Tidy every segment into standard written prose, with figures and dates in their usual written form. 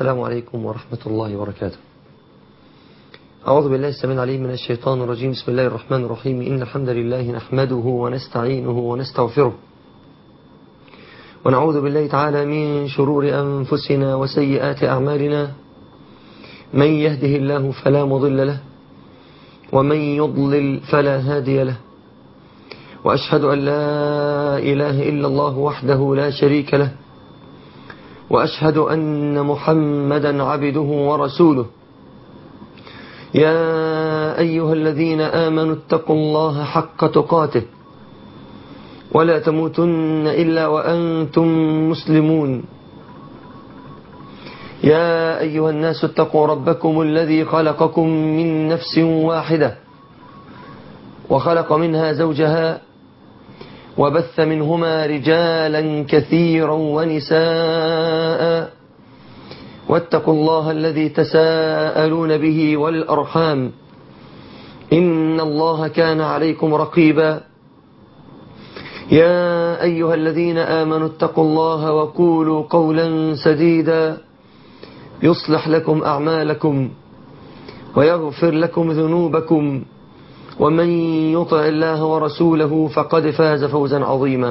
السلام عليكم ورحمة الله وبركاته. أعوذ بالله السميع العليم من الشيطان الرجيم. بسم الله الرحمن الرحيم. إن الحمد لله نحمده ونستعينه ونستغفره، ونعوذ بالله تعالى من شرور أنفسنا وسيئات أعمالنا. من يهده الله فلا مضل له، ومن يضلل فلا هادي له. وأشهد أن لا إله إلا الله وحده لا شريك له، وأشهد أن محمدا عبده ورسوله. يا أيها الذين آمنوا اتقوا الله حق تقاته ولا تموتن إلا وأنتم مسلمون. يا أيها الناس اتقوا ربكم الذي خلقكم من نفس واحدة، وخلق منها زوجها، وبث منهما رجالا كثيرا ونساء. واتقوا الله الذي تساءلون به والأرحام، إن الله كان عليكم رقيبا. يا أيها الذين آمنوا اتقوا الله وقولوا قولا سديدا يصلح لكم أعمالكم ويغفر لكم ذنوبكم، ومن يطع الله ورسوله فقد فاز فوزا عظيما.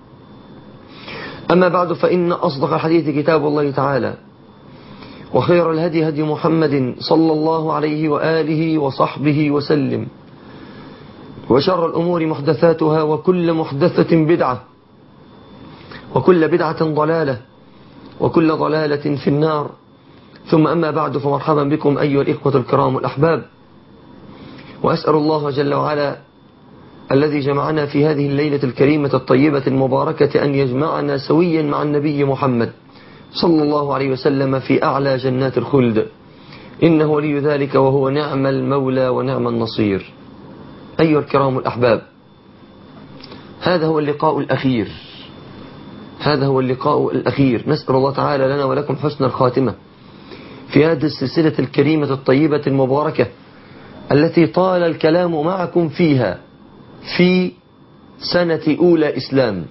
أما بعد، فإن أصدق الحديث كتاب الله تعالى، وخير الهدي هدي محمد صلى الله عليه وآله وصحبه وسلم، وشر الأمور محدثاتها، وكل محدثة بدعة، وكل بدعة ضلالة، وكل ضلالة في النار. ثم أما بعد، فمرحبا بكم أيها الإخوة الكرام الأحباب. وأسأل الله جل وعلا الذي جمعنا في هذه الليلة الكريمة الطيبة المباركة أن يجمعنا سويا مع النبي محمد صلى الله عليه وسلم في أعلى جنات الخلد، إنه ولي ذلك وهو نعم المولى ونعم النصير. أيها الكرام الأحباب، هذا هو اللقاء الأخير، هذا هو اللقاء الأخير. نسأل الله تعالى لنا ولكم حسن الخاتمة في هذه السلسلة الكريمة الطيبة المباركة التي طال الكلام معكم فيها في سنة أولى إسلام،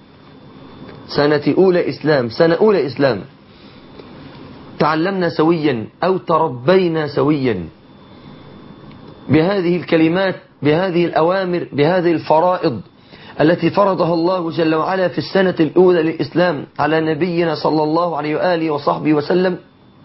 سنة أولى إسلام. تعلمنا سويا أو تربينا سويا بهذه الكلمات، بهذه الأوامر، بهذه الفرائض التي فرضها الله جل وعلا في السنة الأولى للإسلام على نبينا صلى الله عليه وآله وصحبه وسلم.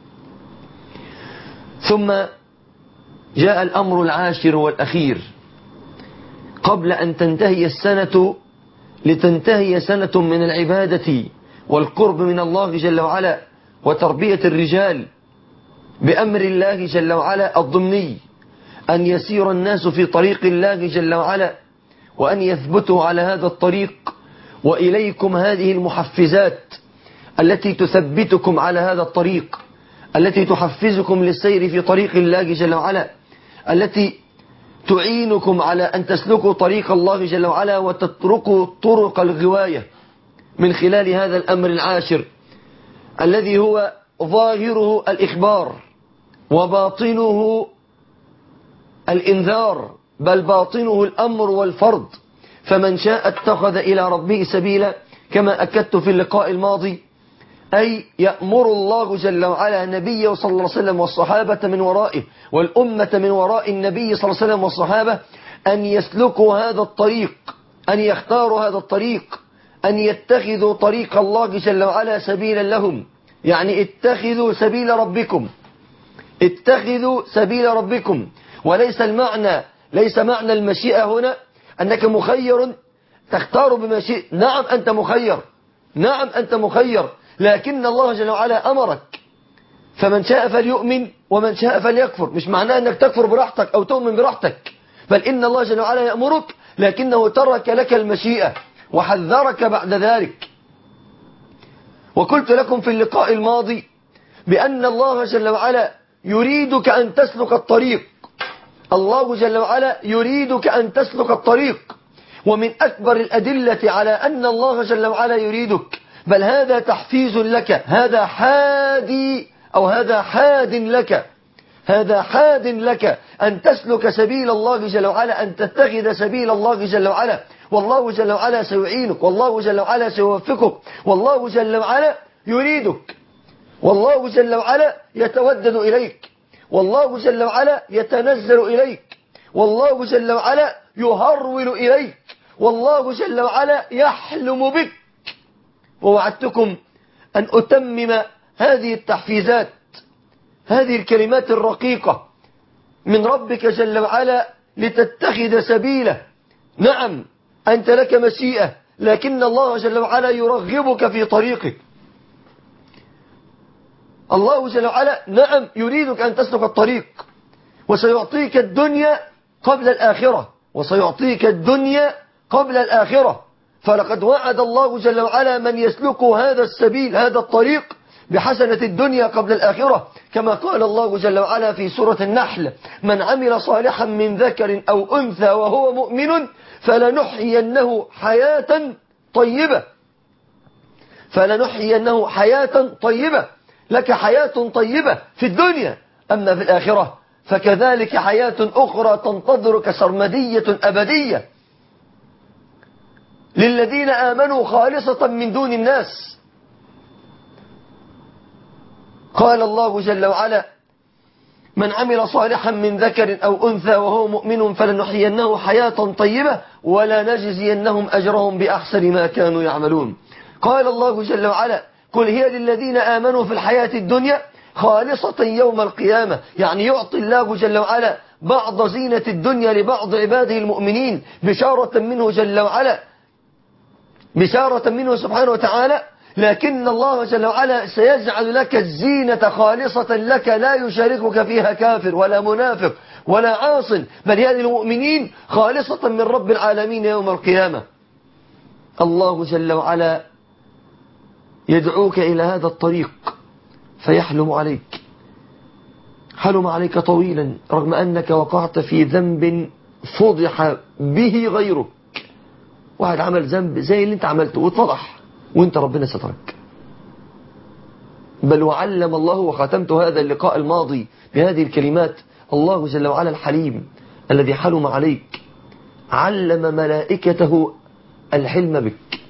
ثم جاء الأمر العاشر والأخير قبل أن تنتهي السنة، لتنتهي سنة من العبادة والقرب من الله جل وعلا وتربية الرجال بأمر الله جل وعلا الضمني، أن يسير الناس في طريق الله جل وعلا وأن يثبتوا على هذا الطريق. وإليكم هذه المحفزات التي تثبتكم على هذا الطريق، التي تحفزكم للسير في طريق الله جل وعلا، التي تعينكم على أن تسلكوا طريق الله جل وعلا وتتركوا طرق الغواية، من خلال هذا الأمر العاشر الذي هو ظاهره الإخبار وباطنه الإنذار، بل باطنه الأمر والفرض. فمن شاء اتخذ إلى ربه سبيلا، كما أكدت في اللقاء الماضي، أي يأمر الله جل وعلا نبيه صلى الله عليه وسلم والصحابة من ورائه والأمة من وراء النبي صلى الله عليه وسلم والصحابة أن يسلكوا هذا الطريق، أن يختاروا هذا الطريق، أن يتخذوا طريق الله جل وعلا سبيلا لهم. يعني اتخذوا سبيل ربكم، اتخذوا سبيل ربكم. وليس المعنى، ليس معنى المشيئة هنا أنك مخير تختار بما شئت. نعم أنت مخير، نعم أنت مخير، لكن الله جل وعلا أمرك، فمن شاء فليؤمن ومن شاء فليكفر. مش معناه أنك تكفر براحتك أو تؤمن براحتك، بل إن الله جل وعلا يأمرك، لكنه ترك لك المشيئة وحذرك بعد ذلك. وقلت لكم في اللقاء الماضي بأن الله جل وعلا يريدك أن تسلك الطريق، الله جل وعلا يريدك أن تسلك الطريق. ومن أكبر الأدلة على أن الله جل وعلا يريدك، بل هذا تحفيز لك، هذا حادي أو هذا حاد لك، هذا حاد لك أن تسلك سبيل الله جل وعلا، أن تتخذ سبيل الله جل وعلا. والله جل وعلا سيعينك، والله جل وعلا سيوفقك، والله جل وعلا يريدك. والله جل وعلا يتودد إليك، والله جل وعلا يتنزل إليك، والله جل وعلا يهرول إليك، والله جل وعلا يحلم بك. ووعدتكم أن أتمم هذه التحفيزات، هذه الكلمات الرقيقة من ربك جل وعلا لتتخذ سبيله. نعم أنت لك مشيئة، لكن الله جل وعلا يرغبك في طريقك. الله جل وعلا نعم يريدك أن تسلك الطريق، وسيعطيك الدنيا قبل الآخرة، وسيعطيك الدنيا قبل الآخرة. فلقد وعد الله جل وعلا من يسلك هذا السبيل، هذا الطريق، بحسنة الدنيا قبل الآخرة، كما قال الله جل وعلا في سورة النحل: من عمل صالحا من ذكر أو أنثى وهو مؤمن فلنحيينه حياة طيبة، فلنحيينه حياة طيبة. لك حياة طيبة في الدنيا، أما في الآخرة فكذلك حياة أخرى تنتظرك سرمدية أبدية للذين آمنوا خالصة من دون الناس. قال الله جل وعلا: من عمل صالحا من ذكر أو أنثى وهو مؤمن فلنحيينه حياة طيبة ولا نجزينهم أجرهم بأحسن ما كانوا يعملون. قال الله جل وعلا: قل هي للذين آمنوا في الحياة الدنيا خالصة يوم القيامة. يعني يعطي الله جل وعلا بعض زينة الدنيا لبعض عباده المؤمنين بشارة منه جل وعلا، بشارة منه سبحانه وتعالى. لكن الله جل وعلا سيجعل لك الزينة خالصة لك، لا يشاركك فيها كافر ولا منافق ولا عاص، بل هي للمؤمنين خالصة من رب العالمين يوم القيامة. الله جل وعلا يدعوك إلى هذا الطريق فيحلم عليك، حلم عليك طويلا رغم أنك وقعت في ذنب فضح به غيرك. واحد عمل ذنب زي اللي انت عملته واتفضح وانت ربنا سترك. بل وعلم الله، وختمت هذا اللقاء الماضي بهذه الكلمات: الله جل وعلا الحليم الذي حلم عليك علم ملائكته الحلم بك،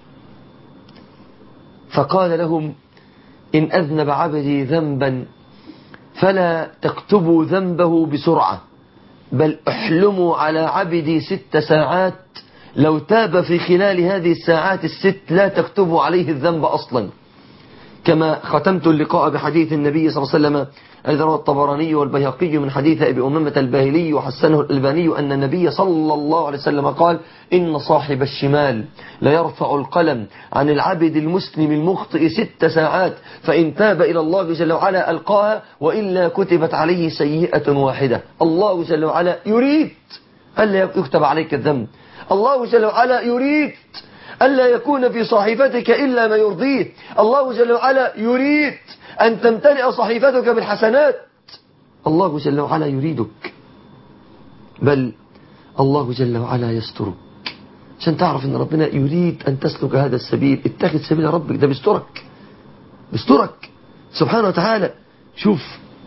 فقال لهم: إن أذنب عبدي ذنبا فلا تكتبوا ذنبه بسرعة، بل احلموا على عبدي 6 ساعات، لو تاب في خلال هذه الساعات 6 لا تكتبوا عليه الذنب أصلا. كما ختمت اللقاء بحديث النبي صلى الله عليه وسلم الذي رواه الطبراني والبيهقي من حديث أبي أمامة الباهلي وحسنه الألباني أن النبي صلى الله عليه وسلم قال: إن صاحب الشمال ليرفع القلم عن العبد المسلم المخطئ 6 ساعات، فإن تاب إلى الله جل وعلا ألقاها، وإلا كتبت عليه سيئة واحدة. الله جل وعلا يريد ألا يكتب عليك الذنب، الله جل وعلا يريد ألا يكون في صحيفتك إلا ما يرضيه، الله جل وعلا يريد أن تمتلئ صحيفتك بالحسنات. الله جل وعلا يريدك، بل الله جل وعلا يسترك عشان تعرف أن ربنا يريد أن تسلك هذا السبيل. اتخذ سبيل ربك، ده بيسترك سبحانه وتعالى. شوف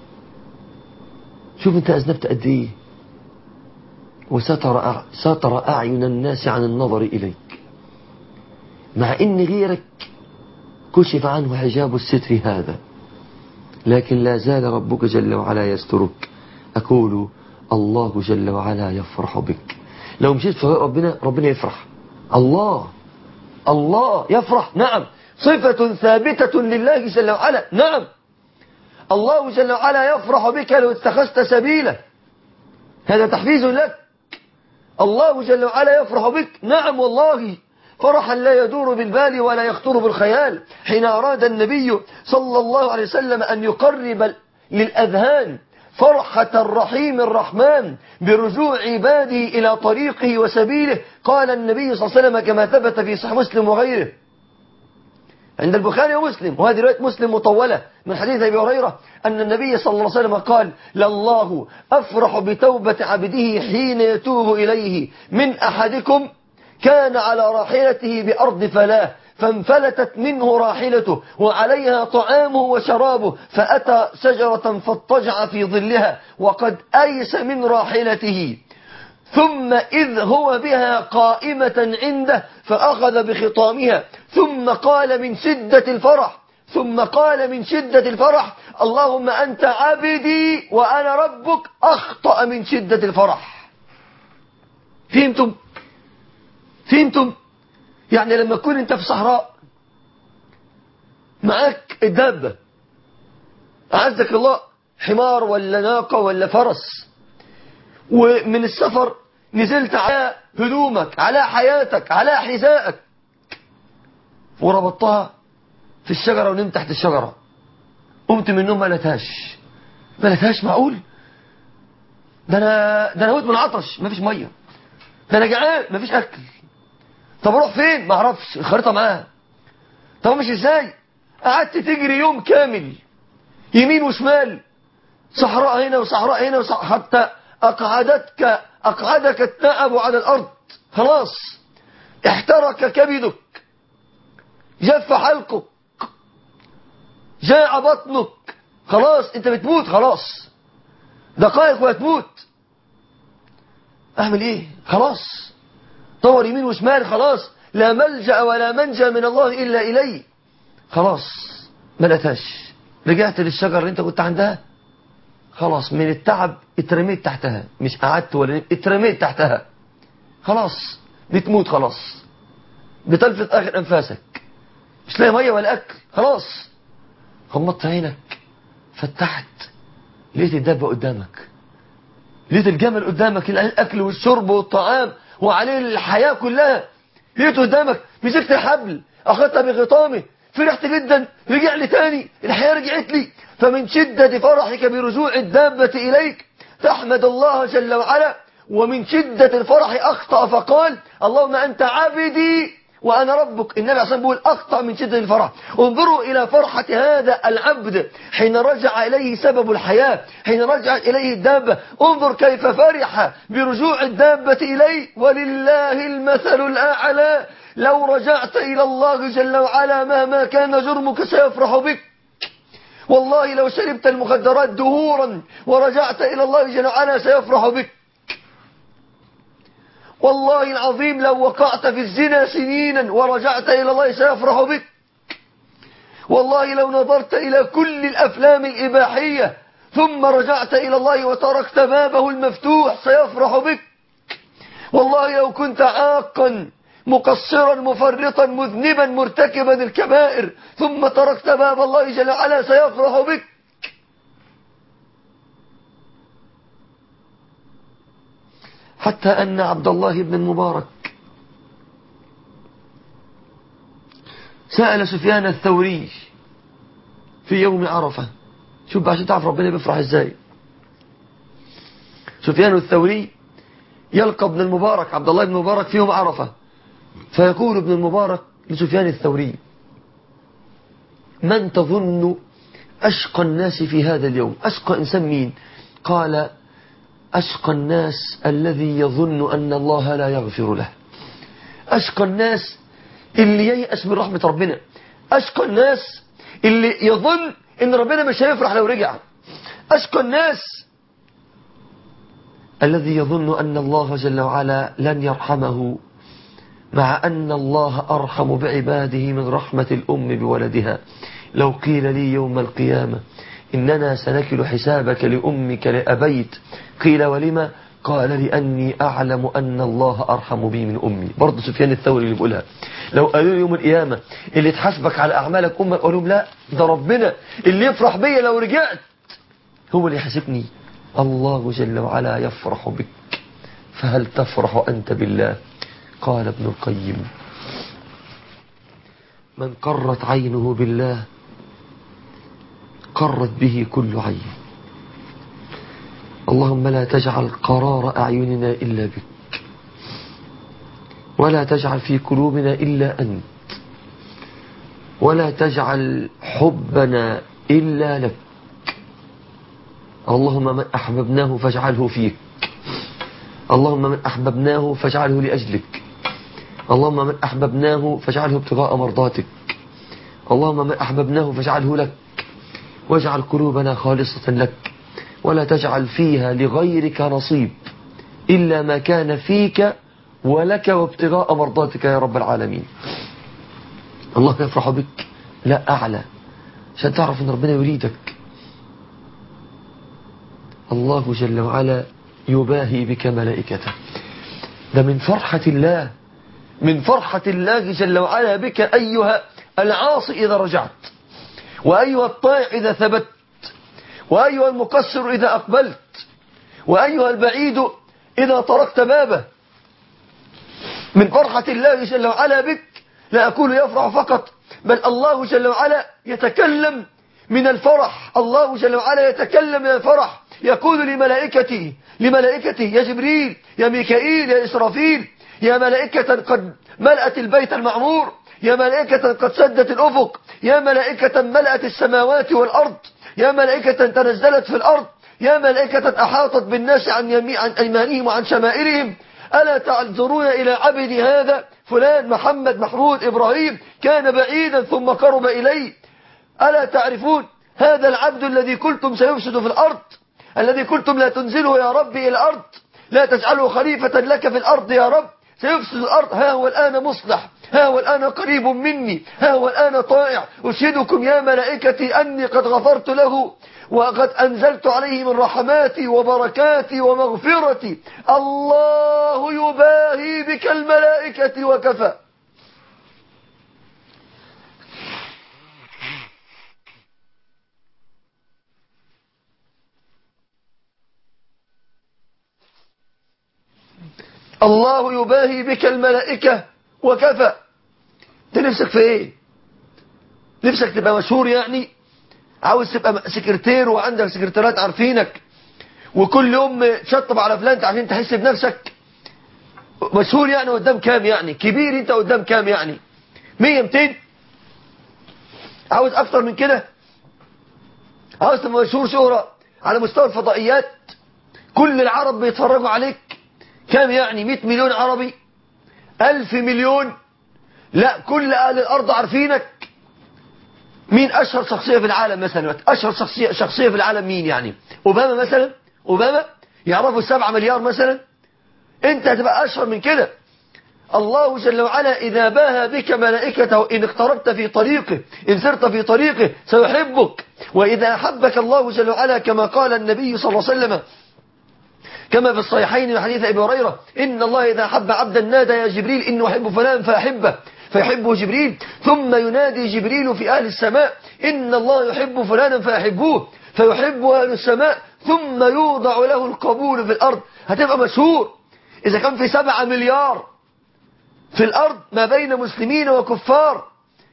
انت أذنبت قد إيه، وستر أعين الناس عن النظر إليك، مع إن غيرك كشف عنه حجاب الستر هذا، لكن لا زال ربك جل وعلا يسترك. أقول الله جل وعلا يفرح بك. لو مشيت في ربنا يفرح. الله يفرح، نعم، صفة ثابتة لله جل وعلا. نعم الله جل وعلا يفرح بك لو اتخذت سبيله، هذا تحفيز لك. الله جل وعلا يفرح بك، نعم والله، فرحا لا يدور بالبال ولا يخطر بالخيال. حين أراد النبي صلى الله عليه وسلم أن يقرب للأذهان فرحة الرحيم الرحمن برجوع عباده إلى طريقه وسبيله، قال النبي صلى الله عليه وسلم كما ثبت في صحيح مسلم وغيره عند البخاري ومسلم، وهذه رواية مسلم مطولة من حديث أبي هريرة أن النبي صلى الله عليه وسلم قال: لله أفرح بتوبة عبده حين يتوب إليه من أحدكم كان على راحلته بأرض فلاه فانفلتت منه راحلته وعليها طعامه وشرابه، فأتى شجرة فاضطجع في ظلها وقد أيس من راحلته، ثم إذ هو بها قائمة عنده فأخذ بخطامها، ثم قال من شدة الفرح: ثم قال من شدة الفرح: اللهم أنت عبدي وأنا ربك، أخطأ من شدة الفرح. فهمتم؟ يعني لما تكون أنت في صحراء معاك الدابة، أعزك الله، حمار ولا ناقة ولا فرس، ومن السفر نزلت على هدومك، على حياتك، على حذائك، وربطتها في الشجرة ونمت تحت الشجرة، قمت من النوم ما لقيتهاش. معقول؟ ده انا هموت من العطش، مفيش ميه. ده انا جعان، مفيش اكل. طب اروح فين؟ ما اعرفش، الخريطه معاها. طب مش ازاي؟ قعدت تجري يوم كامل يمين وشمال، صحراء هنا وصحراء هنا حتى اقعدك التعب على الارض. خلاص احترق كبدك، جف حلقك، جاع بطنك، خلاص انت بتموت، خلاص دقائق وهتموت. اعمل ايه؟ خلاص دور يمين وشمال، خلاص لا ملجأ ولا منجا من الله الا اليه. خلاص ما لقيتهاش، رجعت للشجره اللي انت كنت عندها، خلاص من التعب اترميت تحتها، مش قعدت ولا اترميت تحتها، خلاص بتموت، خلاص بتلفظ اخر انفاسك، مش لاقي ميه ولا اكل، خلاص غمضت عينك، فتحت، لقيت الدابة قدامك، لقيت الجمل قدامك، الأكل والشرب والطعام وعليه الحياة كلها، لقيته قدامك، مسكت الحبل، أخذتها بغطامه، فرحت جدا، رجع لي تاني، الحياة رجعت لي. فمن شدة فرحك برجوع الدابة إليك تحمد الله جل وعلا، ومن شدة الفرح أخطأ فقال: اللهم أنت عبدي وأنا ربك. النبي عليه الصلاة والسلام بيقول: أخطأ من شدة الفرح. انظروا إلى فرحة هذا العبد حين رجع إليه سبب الحياة، حين رجعت إليه الدابة، انظر كيف فرح برجوع الدابة إليه. ولله المثل الأعلى، لو رجعت إلى الله جل وعلا مهما كان جرمك سيفرح بك. والله لو شربت المخدرات دهورا ورجعت إلى الله جل وعلا سيفرح بك. والله العظيم لو وقعت في الزنا سنينا ورجعت إلى الله سيفرح بك. والله لو نظرت إلى كل الأفلام الإباحية ثم رجعت إلى الله وتركت بابه المفتوح سيفرح بك. والله لو كنت عاقا مقصرا مفرطا مذنبا مرتكبا الكبائر ثم تركت باب الله جل وعلا سيفرح بك. حتى أن عبد الله بن المبارك سأل سفيان الثوري في يوم عرفة، شوف عشان تعرف ربنا بيفرح ازاي. سفيان الثوري يلقى ابن المبارك عبد الله بن المبارك في يوم عرفة، فيقول ابن المبارك لسفيان الثوري: من تظن أشقى الناس في هذا اليوم؟ أشقى إنسان مين؟ قال: أشقى الناس الذي يظن أن الله لا يغفر له. أشقى الناس اللي ييأس من رحمة ربنا، أشقى الناس اللي يظن أن ربنا مش هيفرح لو رجع، أشقى الناس الذي يظن أن الله جل وعلا لن يرحمه، مع أن الله أرحم بعباده من رحمة الأم بولدها. لو قيل لي يوم القيامة إننا سنكل حسابك لأمك لأبيت، قيل ولما؟ قال: لأني أعلم أن الله أرحم بي من أمي. برضه سفيان الثوري اللي بيقولها. لو قالوا لي يوم القيامة اللي تحاسبك على أعمالك أمك، أقول لهم: لا، ده ربنا اللي يفرح بي لو رجعت هو اللي يحاسبني. الله جل وعلا يفرح بك، فهل تفرح أنت بالله؟ قال ابن القيم: من قرت عينه بالله قرت به كل عين. اللهم لا تجعل قرار أعيننا إلا بك، ولا تجعل في قلوبنا إلا أنت، ولا تجعل حبنا إلا لك. اللهم من أحببناه فاجعله فيك، اللهم من أحببناه فاجعله لأجلك، اللهم من أحببناه فاجعله ابتغاء مرضاتك، اللهم من أحببناه فاجعله لك، واجعل قلوبنا خالصة لك، ولا تجعل فيها لغيرك نصيب إلا ما كان فيك ولك وابتغاء مرضاتك يا رب العالمين. الله يفرح بك، لا أعلى عشان تعرف ان ربنا يريدك. الله جل وعلا يباهي بك ملائكته. ده من فرحة الله، من فرحة الله جل وعلا بك أيها العاصي إذا رجعت، وأيها الطائع إذا ثبت، وأيها المقصر إذا أقبلت، وأيها البعيد إذا طرقت بابه. من فرحة الله جل وعلا بك لا أقول يفرح فقط، بل الله جل وعلا يتكلم من الفرح. الله جل وعلا يتكلم من الفرح، يقول لملائكته يا جبريل يا ميكائيل يا إسرافيل، يا ملائكة قد ملأت البيت المعمور، يا ملائكة قد سدت الأفق، يا ملائكة ملأت السماوات والأرض، يا ملائكة تنزلت في الأرض، يا ملائكة أحاطت بالناس عن أيمانهم وعن شمائلهم. ألا تعذرون إلى عبدي هذا فلان محمد محمود إبراهيم كان بعيدا ثم قرب إلي؟ ألا تعرفون هذا العبد الذي قلتم سيفسد في الأرض، الذي قلتم لا تنزله يا ربي إلى الأرض، لا تجعله خليفة لك في الأرض يا رب، سيفسد الأرض، ها هو الآن مصلح، ها هو الآن قريب مني، ها هو الآن طائع. أشهدكم يا ملائكتي أني قد غفرت له، وقد أنزلت عليه من رحماتي وبركاتي ومغفرتي. الله يباهي بك الملائكة وكفى. الله يباهي بك الملائكة وكفى. انت نفسك في ايه؟ نفسك تبقى مشهور يعني؟ عاوز تبقى سكرتير وعندك سكرتيرات عارفينك وكل يوم تشطب على فلان عشان تحس بنفسك مشهور يعني؟ قدام كام يعني؟ كبير انت قدام كام يعني؟ 100 200؟ عاوز اكتر من كده؟ عاوز تبقى مشهور شهرة على مستوى الفضائيات كل العرب بيتفرجوا عليك؟ كام يعني؟ 100 مليون عربي؟ 1000 مليون؟ لا، كل اهل الارض عارفينك. مين اشهر شخصية في العالم مثلا؟ اشهر شخصية في العالم مين يعني؟ اوباما مثلا؟ اوباما يعرفوا 7 مليار مثلا. انت هتبقى اشهر من كده. الله جل وعلا إذا باهى بك ملائكته إن اقتربت في طريقه، إن سرت في طريقه سيحبك. وإذا أحبك الله جل وعلا كما قال النبي صلى الله عليه وسلم كما في الصحيحين من حديث أبي هريرة إن الله إذا أحب عبدا نادى يا جبريل إنه أحب فلان فأحبه، فيحبه جبريل، ثم ينادي جبريل في أهل السماء إن الله يحب فلانا فأحبوه، فيحبه أهل السماء، ثم يوضع له القبول في الأرض. هتبقى مشهور. إذا كان في 7 مليار في الأرض ما بين مسلمين وكفار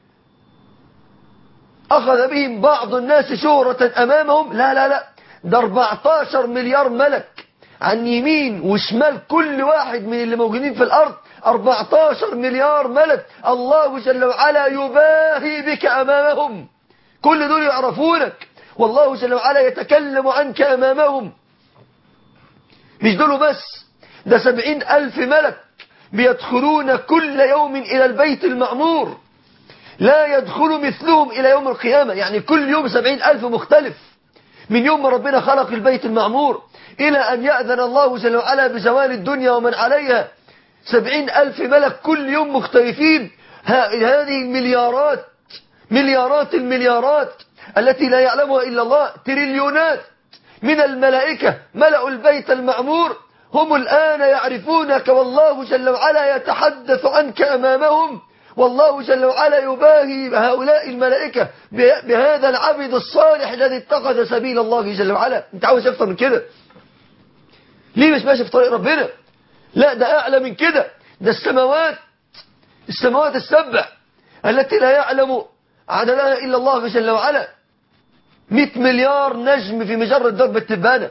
أخذ بهم بعض الناس شهرة أمامهم، لا لا لا، ده 14 مليار ملك عن يمين وشمال كل واحد من اللي موجودين في الأرض. 14 مليار ملك الله جل وعلا يباهي بك أمامهم. كل دول يعرفونك والله جل وعلا يتكلم عنك أمامهم. مش دول بس، ده 70,000 ملك بيدخلون كل يوم إلى البيت المعمور لا يدخل مثلهم إلى يوم القيامة. يعني كل يوم 70,000 مختلف، من يوم ما ربنا خلق البيت المعمور إلى أن يأذن الله جل وعلا بزوال الدنيا ومن عليها. 70,000 ملك كل يوم مختلفين. هذه المليارات، مليارات المليارات التي لا يعلمها إلا الله، تريليونات من الملائكة ملأوا البيت المعمور، هم الآن يعرفونك والله جل وعلا يتحدث عنك أمامهم. والله جل وعلا يباهي بهؤلاء الملائكة بهذا العبد الصالح الذي اتخذ سبيل الله جل وعلا. انت عاوز اكتر من كده؟ ليه مش ماشي في طريق ربنا؟ لا، ده أعلى من كده. ده السماوات السبع التي لا يعلم عددها إلا الله جل وعلا. 100 مليار نجم في مجرة درب التبانة.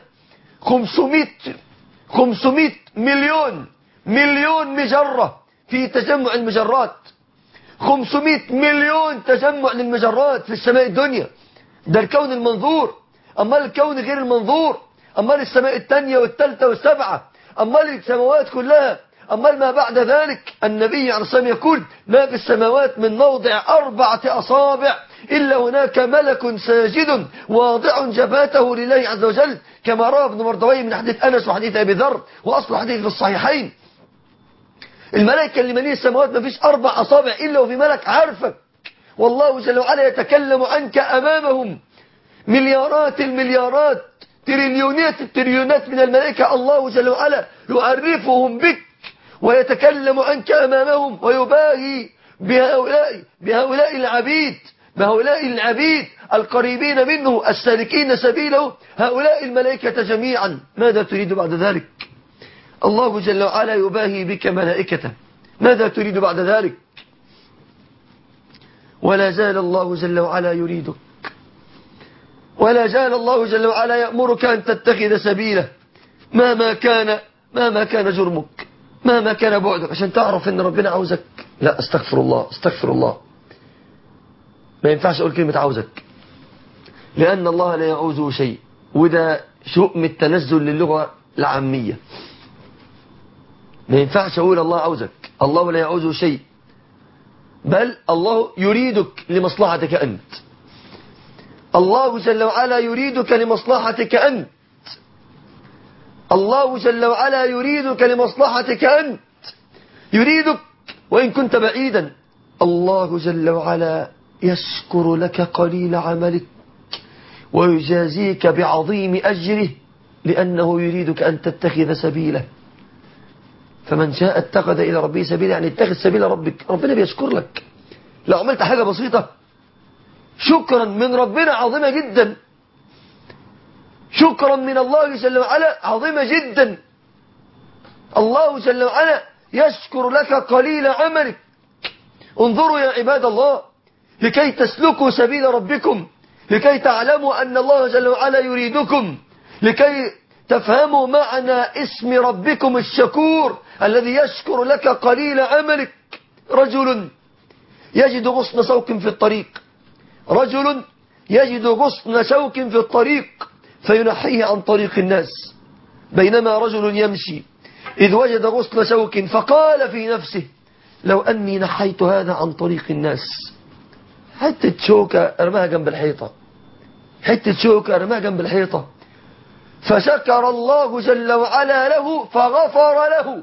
500 مليون مجرة في تجمع المجرات. 500 مليون تجمع للمجرات في السماء الدنيا. ده الكون المنظور. أما الكون غير المنظور، أما السماء الثانية والثالثة والسبعة، أما السماوات كلها، أما ما بعد ذلك. النبي عليه الصلاة والسلام يقول ما في السماوات من موضع 4 أصابع إلا هناك ملك ساجد واضع جبهته لله عز وجل، كما روى ابن مردويه من حديث أنس وحديث أبي ذر، وأصل حديث في الصحيحين. الملائكة اللي مالين السماوات ما فيش 4 أصابع إلا وفي ملك عارفك والله جل وعلا يتكلم عنك أمامهم. مليارات المليارات، تريليونات التريليونات من الملائكة، الله جل وعلا يعرفهم بك ويتكلم عنك أمامهم ويباهي بهؤلاء العبيد القريبين منه السالكين سبيله، هؤلاء الملائكة جميعا. ماذا تريد بعد ذلك؟ الله جل وعلا يباهي بك ملائكته، ماذا تريد بعد ذلك؟ ولا زال الله جل وعلا يريدك، ولا زال الله جل وعلا يأمرك أن تتخذ سبيله مهما كان جرمك، مهما كان بعدك، عشان تعرف ان ربنا عاوزك. لا، استغفر الله، ما ينفعش اقول كلمة عاوزك، لان الله لا يعوزه شيء، وده شؤم التنزل للغة العامية. ما ينفعش اقول الله عاوزك، الله لا يعوزه شيء، بل الله يريدك لمصلحتك أنت. الله جل وعلا يريدك لمصلحتك أنت. الله جل وعلا يريدك لمصلحتك أنت، يريدك وإن كنت بعيدا. الله جل وعلا يشكر لك قليل عملك ويجازيك بعظيم أجره، لأنه يريدك أن تتخذ سبيله. فمن شاء اتخذ إلى ربه سبيلا، يعني اتخذ سبيل ربك. ربنا بيشكر لك لو عملت حاجة بسيطة، شكرا من ربنا عظيمة جدا، شكرا من الله جل وعلا عظيمة جدا. الله جل وعلا يشكر لك قليل عملك. انظروا يا عباد الله، لكي تسلكوا سبيل ربكم، لكي تعلموا أن الله جل وعلا يريدكم، لكي تفهموا معنى اسم ربكم الشكور الذي يشكر لك قليل عملك. رجل يجد غصن شوك في الطريق، رجل يجد غصن شوك في الطريق فينحيه عن طريق الناس، بينما رجل يمشي إذ وجد غصن شوك فقال في نفسه لو أني نحيت هذا عن طريق الناس. حتة شوكة أرماها جنب الحيطة، حتة شوكة أرماها جنب الحيطة، فشكر الله جل وعلا له فغفر له.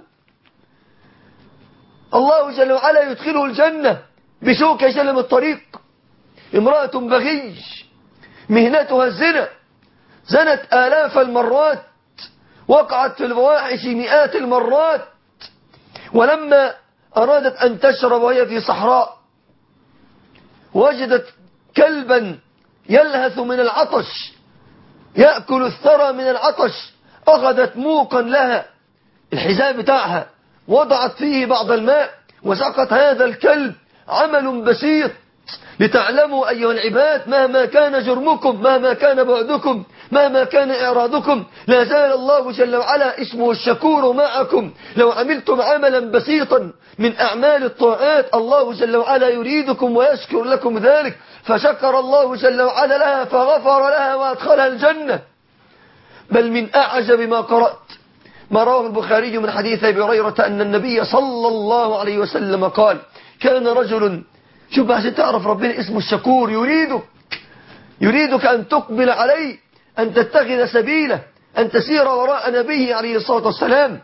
الله جل وعلا يدخله الجنة بشوكة يسلم الطريق. امرأة بغي مهنتها الزنا، زنت آلاف المرات، وقعت في الفواحش مئات المرات، ولما أرادت أن تشرب وهي في صحراء وجدت كلبا يلهث من العطش يأكل الثرى من العطش، أخذت موقا لها الحذاء بتاعها، وضعت فيه بعض الماء وسقت هذا الكلب. عمل بسيط لتعلموا أيها العباد، مهما كان جرمكم، مهما كان بعدكم، مهما كان إعراضكم، لا زال الله جل وعلا اسمه الشكور معكم. لو عملتم عملا بسيطا من أعمال الطاعات، الله جل وعلا يريدكم ويشكر لكم ذلك، فشكر الله جل وعلا لها فغفر لها وأدخلها الجنة. بل من أعجب ما قرأت ما رواه البخاري من حديث أبي هريرة أن النبي صلى الله عليه وسلم قال: كان رجل، شوف عشان تعرف ربنا اسمه الشكور، يريدك أن تقبل عليه، أن تتخذ سبيله، أن تسير وراء نبيه عليه الصلاة والسلام.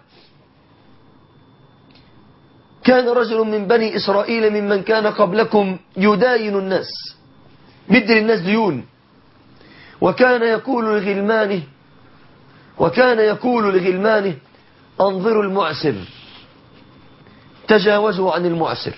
كان رجل من بني إسرائيل ممن كان قبلكم يداين الناس، بدل الناس ديون، وكان يقول لغلمانه انظروا المعسر، تجاوزوا عن المعسر.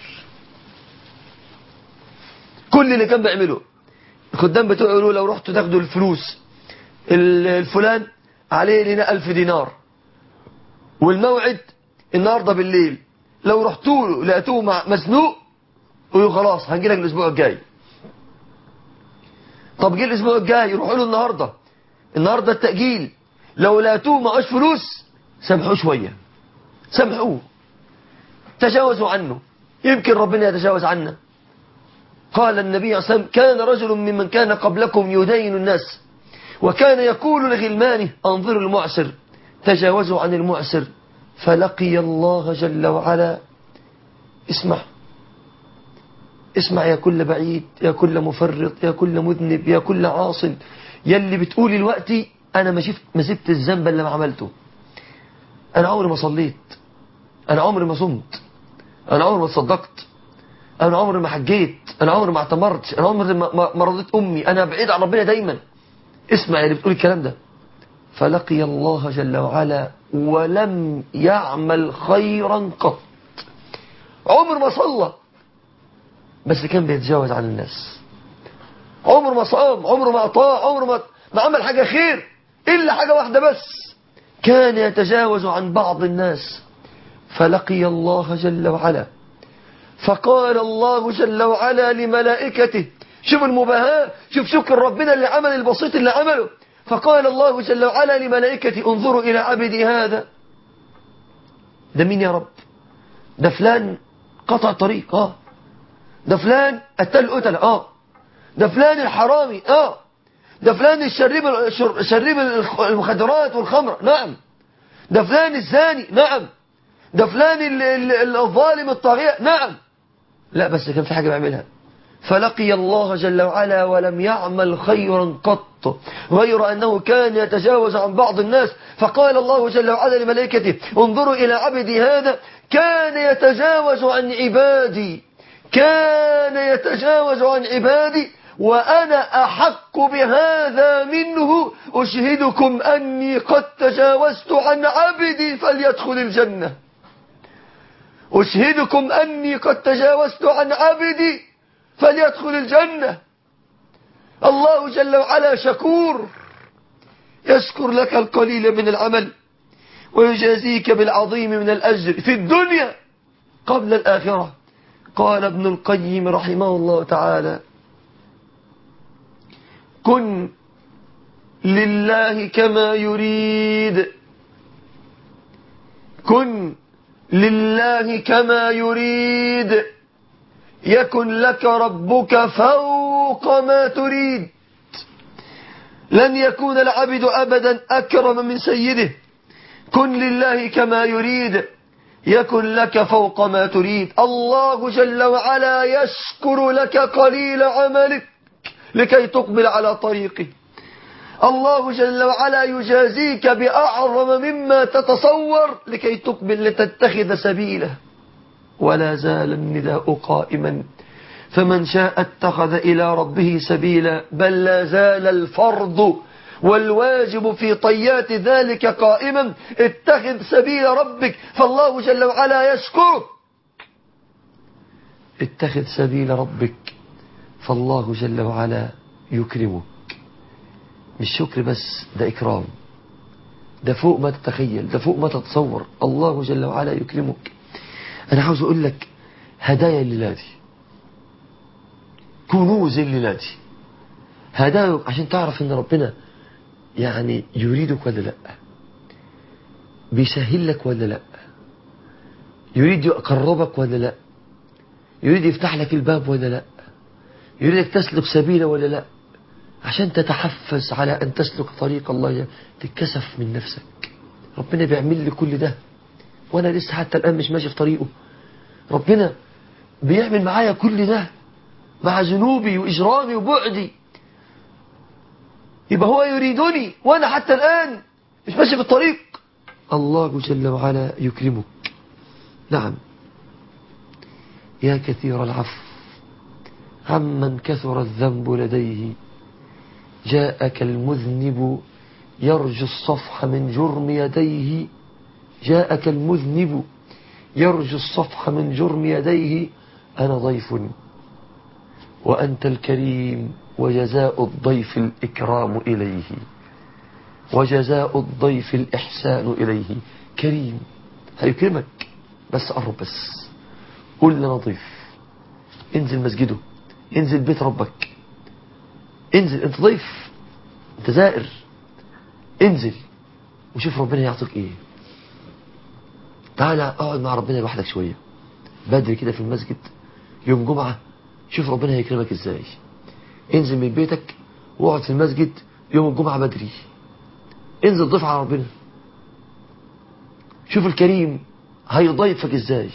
كل اللي كان بيعمله الخدام بتوعه يقولوا لو رحتوا تاخدوا الفلوس الفلان عليه لنا 1000 دينار والموعد النهارده بالليل، لو رحتوا له لقيتوه مزنوق قولوا خلاص هنجي لك الاسبوع الجاي. طب جه الاسبوع الجاي يروحوا له النهارده التأجيل، لو لقيتوه معوش فلوس سامحوه شويه، سامحوه، تجاوزوا عنه، يمكن ربنا يتجاوز عنا. قال النبي صلى الله عليه وسلم: كان رجل ممن كان قبلكم يدين الناس، وكان يقول لغلمانه انظروا المعسر، تجاوزوا عن المعسر، فلقي الله جل وعلا. اسمع يا كل بعيد، يا كل مفرط، يا كل مذنب، يا كل عاص، يلي بتقول دلوقتي انا ما سبت الذنب اللي ما عملته، انا عمري ما صليت، انا عمري ما صمت، انا عمري ما تصدقت، انا عمري ما حجيت، أنا عمري ما اعتمرتش، أنا عمري ما رضيت أمي، أنا بعيد عن ربنا دايما. اسمع اللي بتقول الكلام ده. فلقي الله جل وعلا ولم يعمل خيرا قط. عمر ما صلى بس كان بيتجاوز عن الناس. عمر ما صام، عمر ما أطاع، عمر ما عمل حاجة خير إلا حاجة واحدة بس، كان يتجاوز عن بعض الناس. فلقي الله جل وعلا فقال الله جل وعلا لملائكته، شوف المباهاة، شوف شكر ربنا اللي عمل البسيط اللي عمله. فقال الله جل وعلا لملائكته انظروا إلى عبدي هذا. ده مين يا رب؟ ده فلان قطع طريق، ده فلان قتل، ده فلان الحرامي، ده فلان الشريب المخدرات والخمر، نعم. ده فلان الزاني، نعم. ده فلان الظالم الطاغية، نعم. لا بس كان في حاجة بيعملها. فلقي الله جل وعلا ولم يعمل خيرا قط غير أنه كان يتجاوز عن بعض الناس. فقال الله جل وعلا لملائكته انظروا إلى عبدي هذا كان يتجاوز عن عبادي، كان يتجاوز عن عبادي، وأنا أحق بهذا منه. أشهدكم أني قد تجاوزت عن عبدي فليدخل الجنة. أشهدكم أني قد تجاوزت عن عبدي فليدخل الجنة. الله جل وعلا شكور، يشكر لك القليل من العمل ويجازيك بالعظيم من الأجر في الدنيا قبل الآخرة. قال ابن القيم رحمه الله تعالى كن لله كما يريد، كن لله كما يريد يكن لك ربك فوق ما تريد. لن يكون العبد أبدا أكرم من سيده. كن لله كما يريد يكن لك فوق ما تريد. الله جل وعلا يشكر لك قليل عملك لكي تقبل على طريقه. الله جل وعلا يجازيك بأعظم مما تتصور لكي تقبل لتتخذ سبيله. ولا زال النداء قائما، فمن شاء اتخذ إلى ربه سبيلا. بل لا زال الفرض والواجب في طيات ذلك قائما. اتخذ سبيل ربك فالله جل وعلا يشكرك. اتخذ سبيل ربك فالله جل وعلا يكرمك. مش شكر بس، ده إكرام، ده فوق ما تتخيل، ده فوق ما تتصور. الله جل وعلا يكرمك. أنا عاوز أقول لك هدايا الليلة دي، كنوز الليلة دي، هدايا عشان تعرف إن ربنا يعني يريدك ولا لا، بيسهل لك ولا لا، يريد يقربك ولا لا، يريد يفتح لك الباب ولا لا، يريدك تسلك سبيله ولا لا، عشان تتحفز على أن تسلك طريق الله، تتكسف من نفسك. ربنا بيعمل لي كل ده وأنا لسه حتى الآن مش ماشي في طريقه. ربنا بيعمل معايا كل ده مع ذنوبي وإجرامي وبعدي، يبقى هو يريدني وأنا حتى الآن مش ماشي في الطريق. الله جل وعلا يكرمك. نعم. يا كثير العفو عمن كثر الذنب لديه، جاءك المذنب يرجو الصفح من جرم يديه. جاءك المذنب يرجو الصفح من جرم يديه. أنا ضيف وأنت الكريم، وجزاء الضيف الإكرام إليه، وجزاء الضيف الإحسان إليه. كريم هيكرمك، بس قرب، بس قول لنا ضيف. انزل مسجده، انزل بيت ربك، انزل، انت ضيف، انت زائر، انزل وشوف ربنا يعطيك ايه. تعال اقعد مع ربنا لوحدك شوية بدري كده في المسجد يوم جمعة، شوف ربنا هيكرمك ازاي. انزل من بيتك واقعد في المسجد يوم الجمعة بدري، انزل ضيف على ربنا، شوف الكريم هيضيفك ازاي،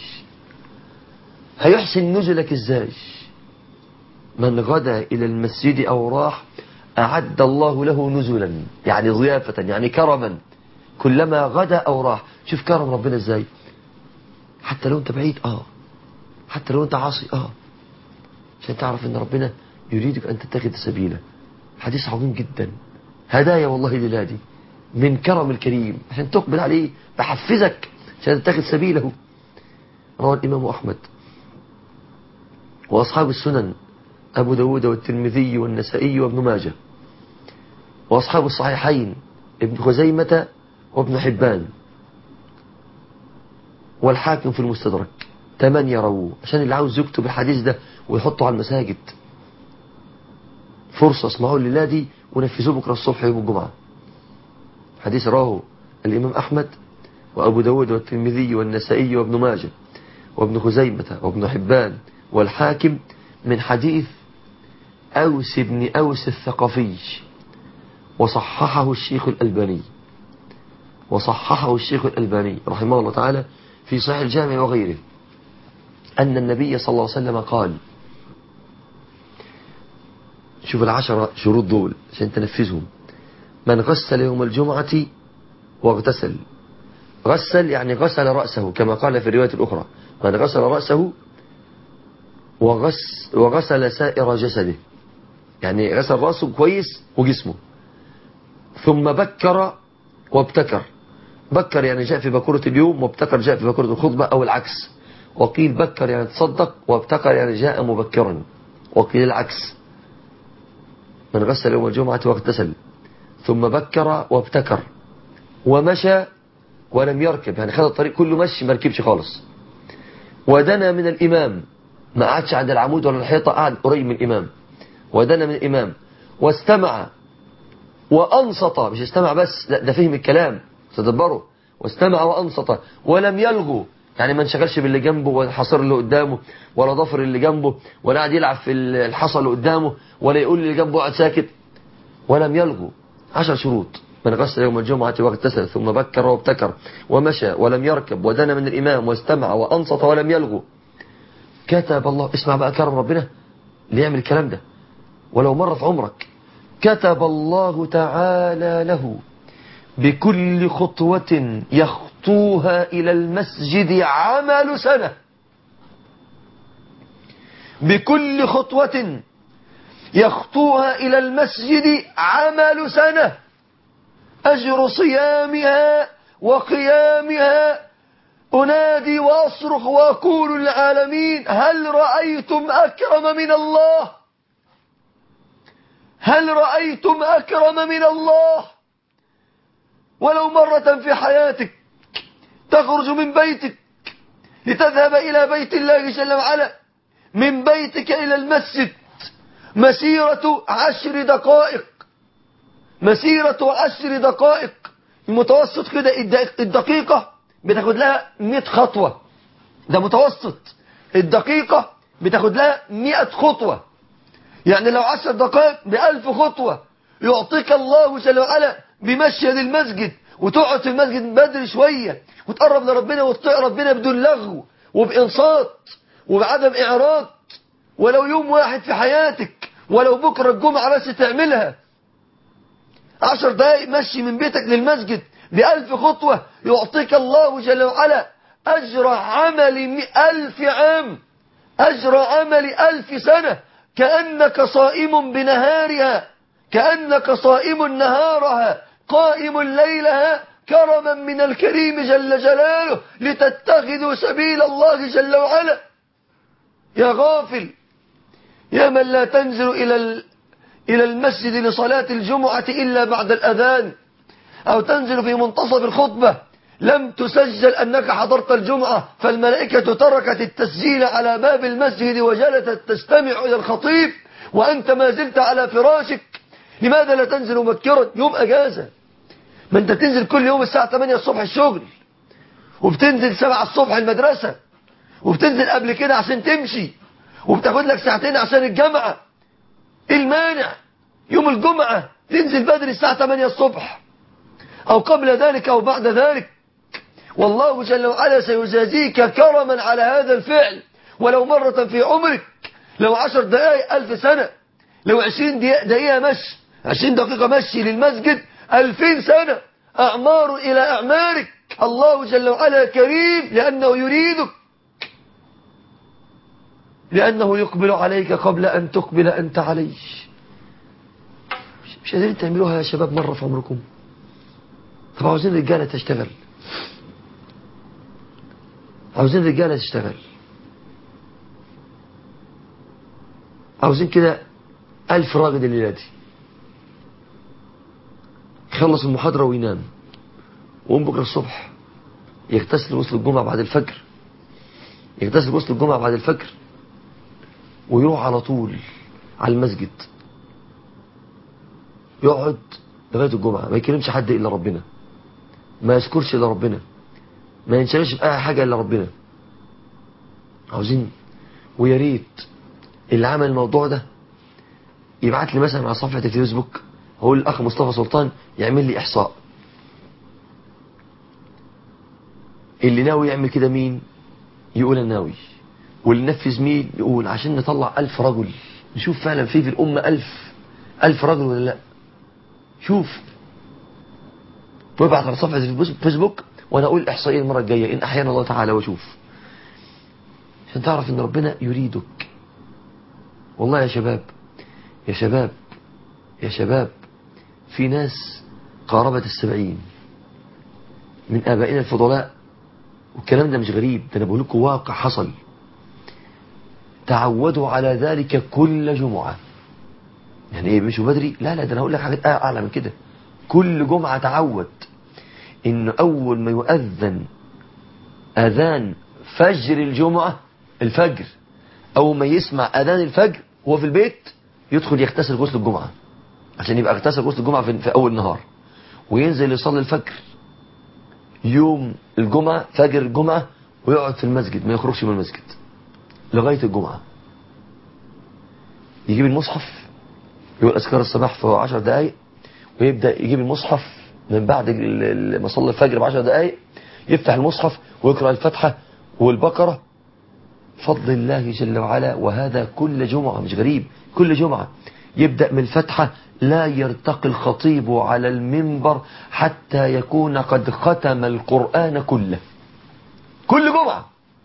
هيحسن نزلك ازاي. من غدا إلى المسجد أو راح أعد الله له نزلا، يعني ضيافة، يعني كرما، كلما غدا أو راح. شوف كرم ربنا ازاي، حتى لو انت بعيد، حتى لو انت عاصي، عشان تعرف ان ربنا يريدك ان تتخذ سبيله. حديث عظيم جدا، هدايا والله للهادي من كرم الكريم عشان تقبل عليه، بحفزك عشان تتخذ سبيله. رواه الإمام أحمد وأصحاب السنن أبو داود والترمذي والنسائي وابن ماجه، وأصحاب الصحيحين ابن خزيمة وابن حبان والحاكم في المستدرك. 8 رووه، عشان اللي عاوز يكتب الحديث ده ويحطه على المساجد فرصة، اسمعوا لله دي ونفذوه بكرة الصبح يوم الجمعة. حديث رواه الإمام أحمد وأبو داود والترمذي والنسائي وابن ماجه وابن خزيمة وابن حبان والحاكم من حديث أوس بن أوس الثقفي، وصححه الشيخ الألباني رحمه الله تعالى في صحيح الجامع وغيره، أن النبي صلى الله عليه وسلم قال، شوف 10 شروط دول عشان تنفذهم: من غسل يوم الجمعة واغتسل، غسل يعني غسل رأسه كما قال في الرواية الأخرى، من غسل رأسه وغسل سائر جسده، يعني غسل رأسه كويس وجسمه، ثم بكر وابتكر. بكر يعني جاء في بكرة اليوم، وابتكر جاء في بكرة الخطبة أو العكس. وقيل بكر يعني تصدق، وابتكر يعني جاء مبكرا، وقيل العكس. من غسل يوم الجمعة واغتسل ثم بكر وابتكر ومشى ولم يركب، يعني خد الطريق كله مشي ما ركبش خالص. ودنا من الإمام، ما قعدش عند العمود ولا الحيطة، قعد قريب من الإمام. ودنا من الإمام واستمع وأنصت، مش استمع بس، لا ده فهم الكلام تدبره. واستمع وأنصت ولم يلغو، يعني ما انشغلش باللي جنبه ولا الحصير اللي قدامه ولا ضفر اللي جنبه ولا قاعد يلعب في الحصى اللي قدامه ولا يقول اللي جنبه قاعد ساكت. ولم يلغو. 10 شروط: من غسل يوم الجمعة واغتسل ثم بكر وابتكر ومشى ولم يركب ودنا من الإمام واستمع وأنصت ولم يلغو، كتب الله، اسمع بقى كرم ربنا اللي يعمل الكلام ده ولو مرة في عمرك، كتب الله تعالى له بكل خطوة يخطوها إلى المسجد عمل سنة. بكل خطوة يخطوها إلى المسجد عمل سنة، أجر صيامها وقيامها. أنادي وأصرخ وأقول للعالمين: هل رأيتم أكرم من الله؟ هل رأيتم أكرم من الله؟ ولو مرة في حياتك تخرج من بيتك لتذهب إلى بيت الله جل وعلا، من بيتك إلى المسجد مسيرة 10 دقائق، مسيرة 10 دقائق. المتوسط كده الدقيقة بتاخد لها 100 خطوة، ده متوسط. الدقيقة بتاخد لها 100 خطوة، يعني لو 10 دقائق ب1000 خطوة. يعطيك الله جل وعلا بمشي للمسجد، وتقعد في المسجد بدري شوية وتقرب لربنا وتطيع ربنا بدون لغو وبإنصات وبعدم إعراض. ولو يوم واحد في حياتك، ولو بكرة الجمعة بس تعملها 10 دقائق مشي من بيتك للمسجد ب1000 خطوة، يعطيك الله جل وعلا أجر عمل 1000 عام، أجر عمل 1000 سنة. كأنك صائم بنهارها، كأنك صائم نهارها قائم ليلها، كرما من الكريم جل جلاله لتتخذوا سبيل الله جل وعلا. يا غافل، يا من لا تنزل إلى المسجد لصلاة الجمعة إلا بعد الأذان، أو تنزل في منتصف الخطبة لم تسجل أنك حضرت الجمعة، فالملائكة تركت التسجيل على باب المسجد وجلست تستمع إلى الخطيب وأنت ما زلت على فراشك. لماذا لا تنزل مبكرا يوم أجازة؟ ما أنت تنزل كل يوم الساعة 8 الصبح الشغل، وبتنزل 7 الصبح المدرسة، وبتنزل قبل كده عشان تمشي، وبتاخد لك 2 ساعة عشان الجامعة. إيه المانع يوم الجمعة تنزل بدري الساعة 8 الصبح، أو قبل ذلك أو بعد ذلك؟ والله جل وعلا سيجازيك كرما على هذا الفعل. ولو مرة في عمرك، لو 10 دقائق 1000 سنة، لو 20 دقيقة مشي، 20 دقيقة مشي للمسجد 2000 سنة، أعمار إلى أعمارك. الله جل وعلا كريم لأنه يريدك. لأنه يقبل عليك قبل أن تقبل أنت عليه. مش قادرين تعملوها يا شباب مرة في عمركم؟ طب عاوزين رجالة تشتغل، عاوزين رجالة تشتغل، عاوزين كده 1000 راجل الليلة دي يخلص المحاضرة وينام، ويقوم بكرة الصبح يغتسل غسل الجمعة بعد الفجر، يغتسل غسل الجمعة بعد الفجر ويروح على طول على المسجد، يقعد لغاية الجمعة ما يكلمش حد إلا ربنا، ما يذكرش إلا ربنا، ما ينشغلش بأي حاجة إلا ربنا. عاوزين، ويا ريت اللي عمل الموضوع ده يبعت لي مثلا على صفحة الفيسبوك، هو الأخ مصطفى سلطان يعمل لي إحصاء اللي ناوي يعمل كده مين، يقول الناوي، واللي نفذ مين يقول، عشان نطلع 1000 رجل، نشوف فعلا في الأمة 1000 رجل ولا لا. شوف وابعت على صفحة الفيسبوك وأنا أقول إحصائية المرة الجاية إن أحيانا الله تعالى، وشوف عشان تعرف إن ربنا يريدك. والله يا شباب، يا شباب، يا شباب، في ناس قاربت 70 من آبائنا الفضلاء، والكلام ده مش غريب، ده أنا بقول لكم واقع حصل، تعودوا على ذلك كل جمعة. يعني ايه مشوا بدري؟ لا ده انا هقول لك حاجات اعلى من كده. كل جمعة تعود ان اول ما يؤذن اذان فجر الجمعة، الفجر، اول ما يسمع اذان الفجر وهو في البيت يدخل يغتسل غسل الجمعة، عشان يبقى اغتسل غسل الجمعة في اول النهار، وينزل يصلي الفجر يوم الجمعة، فجر الجمعة، ويقعد في المسجد، ما يخرجش من المسجد لغاية الجمعة. يجيب المصحف يقول أذكار الصباح في 10 دقايق، ويبدأ يجيب المصحف من بعد ما صلى الفجر ب10 دقايق، يفتح المصحف ويقرأ الفتحة والبقرة فضل الله جل وعلا. وهذا كل جمعة، مش غريب، كل جمعة يبدأ من الفتحة، لا يرتقي الخطيب على المنبر حتى يكون قد ختم القرآن كله. كل جمعة،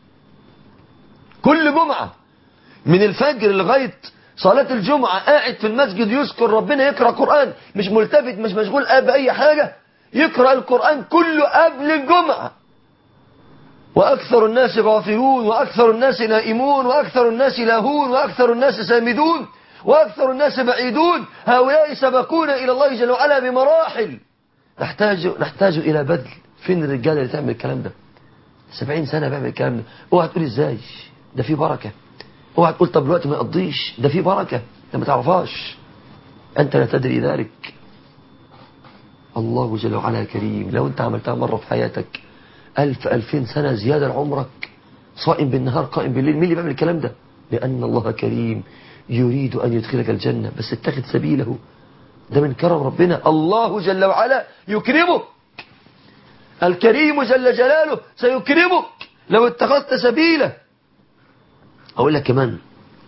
كل جمعة من الفجر لغاية صلاة الجمعة قاعد في المسجد يذكر ربنا، يقرأ قرآن، مش ملتفت، مش مشغول بأي حاجة، يقرأ القرآن كله قبل الجمعة. وأكثر الناس غافلون، وأكثر الناس نائمون، وأكثر الناس لاهون، وأكثر الناس سامدون، وأكثر الناس بعيدون. هؤلاء سبقون إلى الله جل وعلا بمراحل. نحتاج إلى بذل. فين الرجال اللي تعمل الكلام ده؟ 70 سنة بيعمل الكلام ده. اوعى تقول ازاي، ده في بركة. اوعى تقول طب الوقت ما يقضيش، ده في بركة، انت ما تعرفهاش، انت لا تدري ذلك. الله جل وعلا كريم. لو انت عملتها مرة في حياتك 1000-2000 سنة زيادة لعمرك، صائم بالنهار قائم بالليل. مين اللي بيعمل الكلام ده؟ لأن الله كريم يريد أن يدخلك الجنة، بس اتخذ سبيله. ده من كرم ربنا. الله جل وعلا يكرمك، الكريم جل جلاله سيكرمك لو اتخذت سبيله. أقول لك كمان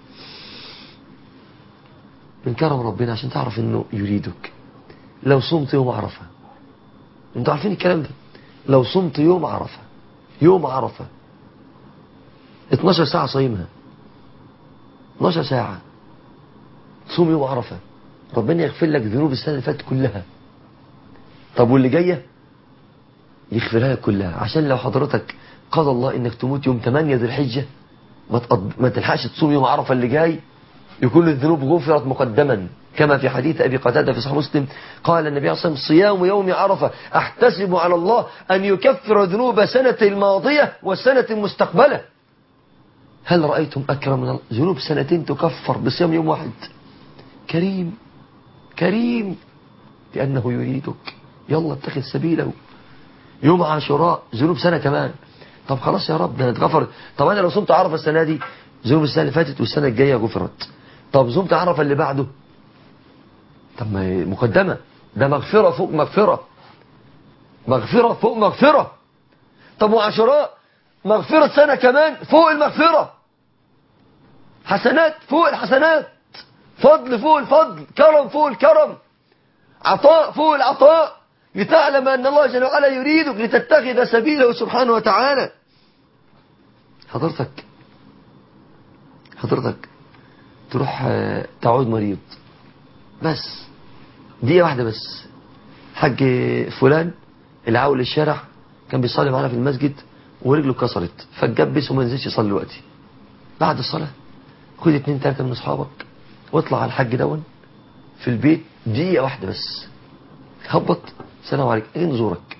من كرم ربنا عشان تعرف انه يريدك، لو صمت يوم عرفة. انتوا عارفين الكلام ده؟ لو صمت يوم عرفة، يوم عرفة 12 ساعة صايمها، 12 ساعة تصوم يوم عرفة، ربنا يغفر لك ذنوب السنة اللي فاتت كلها. طب واللي جاية يغفرها لك كلها، عشان لو حضرتك قضى الله انك تموت يوم 8 ذي الحجة ما تلحقش تصوم يوم عرفة اللي جاي، يكون الذنوب غفرت مقدما، كما في حديث أبي قتادة في صحيح مسلم قال النبي صلى الله عليه وسلم: صيام يوم عرفة أحتسب على الله أن يكفر ذنوب سنة الماضية والسنة المستقبلة. هل رأيتم أكرم من الله؟ ذنوب سنتين تكفر بصيام يوم واحد. كريم، كريم لأنه يريدك. يلا اتخذ سبيله. يوم عاشوراء ذنوب سنة كمان. طب خلاص يا رب ده اتغفرت. طب أنا لو صمت عرفة السنة دي ذنوب السنة اللي فاتت والسنة الجاية غفرت. طب صمت عرفة اللي بعده، طب ما مقدمة، ده مغفرة فوق مغفرة، مغفرة فوق مغفرة. طب وعاشوراء مغفرة سنة كمان فوق المغفرة، حسنات فوق الحسنات، فضل فوق الفضل، كرم فوق الكرم، عطاء فوق العطاء، لتعلم أن الله جل وعلا يريدك لتتخذ سبيله سبحانه وتعالى. حضرتك تروح تعود مريض، بس دقيقة واحدة بس، حاج فلان اللي عاول الشارع كان بيصلي معانا في المسجد ورجله اتكسرت فاتجبس وما نزلش يصلي دلوقتي. بعد الصلاة خد 2 3 من اصحابك واطلع على الحاج دون في البيت، دقيقة واحدة بس، خبط السلام عليكم ايه نزورك،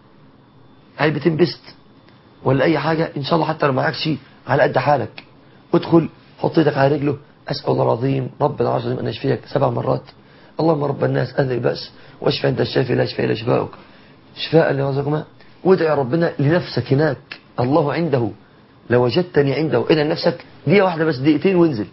علبتين بست ولا اي حاجة ان شاء الله، حتى لو معكش على قد حالك، ادخل حط ايدك على رجله، اسال الله العظيم رب العرش العظيم ان يشفيك 7 مرات، اللهم رب الناس اذهب البأس واشفى انت الشافي لا شفاء الا شفاؤك شفاء ليرزقنا. وادعي ربنا لنفسك هناك، الله عنده لو وجدتني عنده، ادعي لنفسك دقيقة واحدة بس، دقيقتين وانزل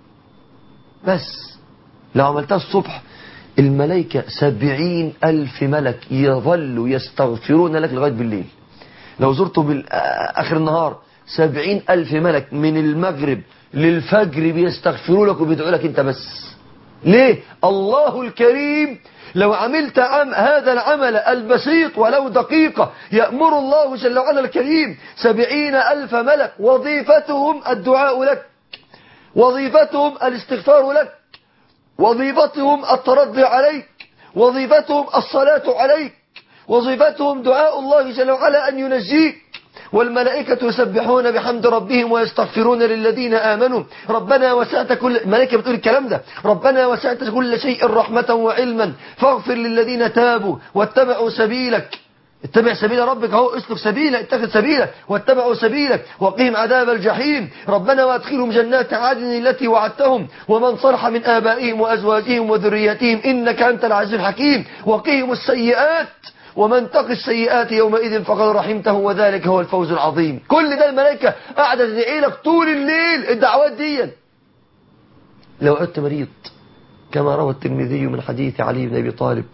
بس. لو عملتها الصبح الملائكة 70,000 ملك يظلوا يستغفرون لك لغاية بالليل. لو زرته آخر النهار 70,000 ملك من المغرب للفجر بيستغفروا لك وبيدعوا لك انت بس. ليه؟ الله الكريم لو عملت هذا العمل البسيط ولو دقيقة يأمر الله جل وعلا الكريم 70,000 ملك وظيفتهم الدعاء لك، وظيفتهم الاستغفار لك، وظيفتهم الترضي عليك، وظيفتهم الصلاة عليك، وظيفتهم دعاء الله جل وعلا أن ينجيك. والملائكة يسبحون بحمد ربهم ويستغفرون للذين آمنوا ربنا وسعت كل، الملائكة بتقول الكلام ده، ربنا وسعت كل شيء رحمة وعلما فاغفر للذين تابوا واتبعوا سبيلك. اتبع سبيل ربك اهو، اسلك سبيله، اتخذ سبيله واتبعوا سبيلك وقهم عذاب الجحيم. ربنا وادخلهم جنات عدن التي وعدتهم ومن صلح من آبائهم وأزواجهم وذرياتهم إنك أنت العزيز الحكيم. وقهم السيئات ومن تق السيئات يومئذ فقد رحمته وذلك هو الفوز العظيم. كل ده الملائكة قاعدة تدعي لك طول الليل الدعوات دي. لو عدت مريض كما روى الترمذي من حديث علي بن أبي طالب